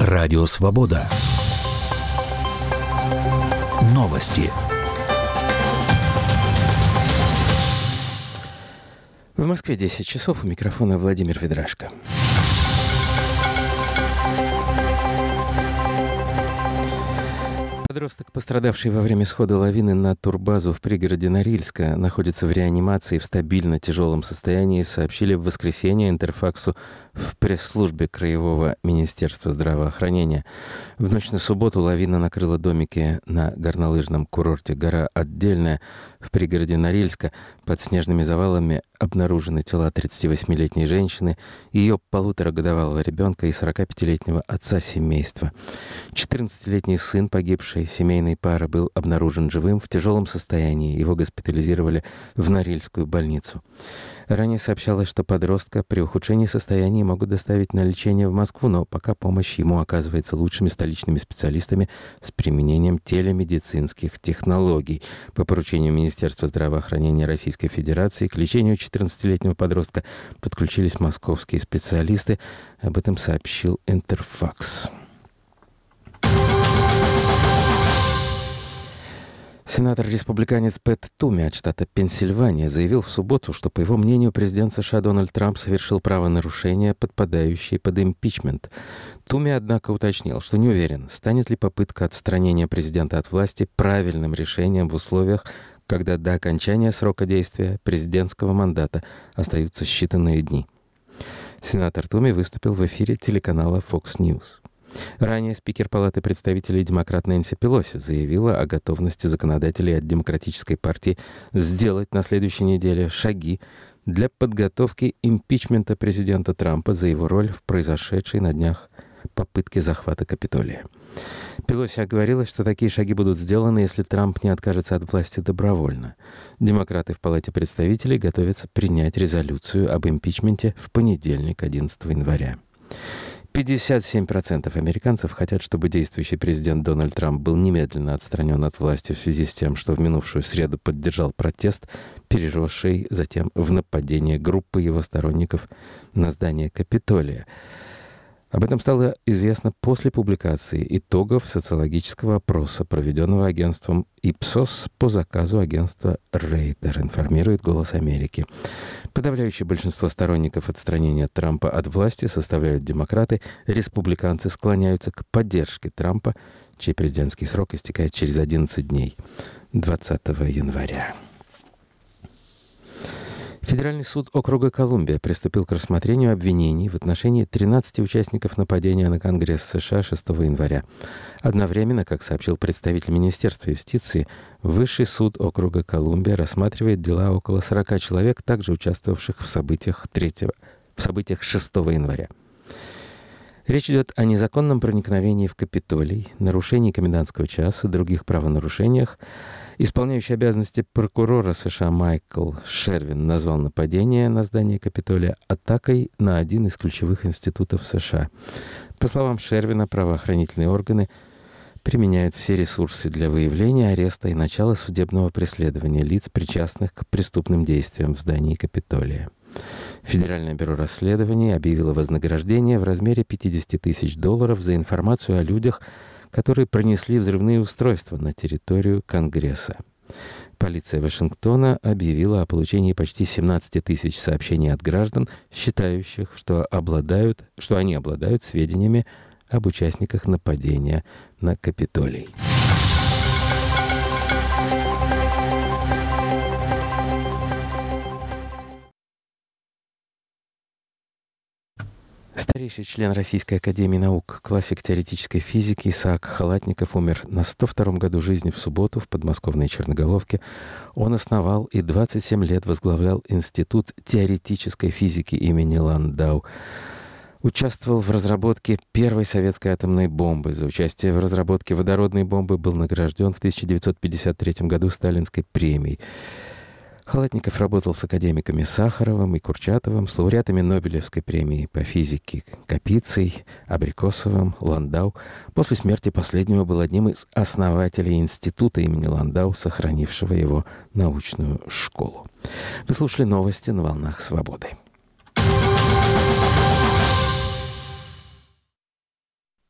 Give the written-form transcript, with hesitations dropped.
Радио Свобода. Новости. В Москве 10 часов. У микрофона Владимир Ведрашко. Подросток, пострадавший во время схода лавины на турбазу в пригороде Норильска, находится в реанимации в стабильно тяжелом состоянии, сообщили в воскресенье Интерфаксу в пресс-службе Краевого министерства здравоохранения. В ночь на субботу лавина накрыла домики на горнолыжном курорте «Гора Отдельная» в пригороде Норильска. Под снежными завалами обнаружены тела 38-летней женщины, ее полуторагодовалого ребенка и 45-летнего отца семейства. 14-летний сын погибшей семейной пары был обнаружен живым в тяжелом состоянии. Его госпитализировали в Норильскую больницу. Ранее сообщалось, что подростка при ухудшении состояния могут доставить на лечение в Москву, но пока помощь ему оказывается лучшими столичными специалистами с применением телемедицинских технологий. По поручению Министерства здравоохранения Российской Федерации к лечению 14-летнего подростка подключились московские специалисты. Об этом сообщил Интерфакс. Сенатор-республиканец Пэт Туми от штата Пенсильвания заявил в субботу, что, по его мнению, президент США Дональд Трамп совершил правонарушения, подпадающие под импичмент. Туми, однако, уточнил, что не уверен, станет ли попытка отстранения президента от власти правильным решением в условиях, когда до окончания срока действия президентского мандата остаются считанные дни. Сенатор Туми выступил в эфире телеканала Fox News. Ранее спикер Палаты представителей демократ Нэнси Пелоси заявила о готовности законодателей от Демократической партии сделать на следующей неделе шаги для подготовки импичмента президента Трампа за его роль в произошедшей на днях попытке захвата Капитолия. Пелоси оговорилась, что такие шаги будут сделаны, если Трамп не откажется от власти добровольно. Демократы в Палате представителей готовятся принять резолюцию об импичменте в понедельник, 11 января. 57% американцев хотят, чтобы действующий президент Дональд Трамп был немедленно отстранен от власти в связи с тем, что в минувшую среду поддержал протест, переросший затем в нападение группы его сторонников на здание Капитолия. Об этом стало известно после публикации итогов социологического опроса, проведенного агентством Ipsos по заказу агентства Reuters, информирует «Голос Америки». Подавляющее большинство сторонников отстранения Трампа от власти составляют демократы. Республиканцы склоняются к поддержке Трампа, чей президентский срок истекает через 11 дней, 20 января. Федеральный суд округа Колумбия приступил к рассмотрению обвинений в отношении 13 участников нападения на Конгресс США 6 января. Одновременно, как сообщил представитель Министерства юстиции, Высший суд округа Колумбия рассматривает дела около 40 человек, также участвовавших в событиях 6 января. Речь идет о незаконном проникновении в Капитолий, нарушении комендантского часа, других правонарушениях. Исполняющий обязанности прокурора США Майкл Шервин назвал нападение на здание Капитолия атакой на один из ключевых институтов США. По словам Шервина, правоохранительные органы применяют все ресурсы для выявления, ареста и начала судебного преследования лиц, причастных к преступным действиям в здании Капитолия. Федеральное бюро расследований объявило вознаграждение в размере $50 тысяч за информацию о людях, которые пронесли взрывные устройства на территорию Конгресса. Полиция Вашингтона объявила о получении почти 17 тысяч сообщений от граждан, считающих, что они обладают сведениями об участниках нападения на Капитолий. Старейший член Российской академии наук, классик теоретической физики Исаак Халатников умер на 102-м году жизни в субботу в подмосковной Черноголовке. Он основал и 27 лет возглавлял Институт теоретической физики имени Ландау. Участвовал в разработке первой советской атомной бомбы. За участие в разработке водородной бомбы был награжден в 1953 году Сталинской премией. Халатников работал с академиками Сахаровым и Курчатовым, с лауреатами Нобелевской премии по физике Капицей, Абрикосовым, Ландау. После смерти последнего был одним из основателей института имени Ландау, сохранившего его научную школу. Вы слушали новости на «Волнах Свободы».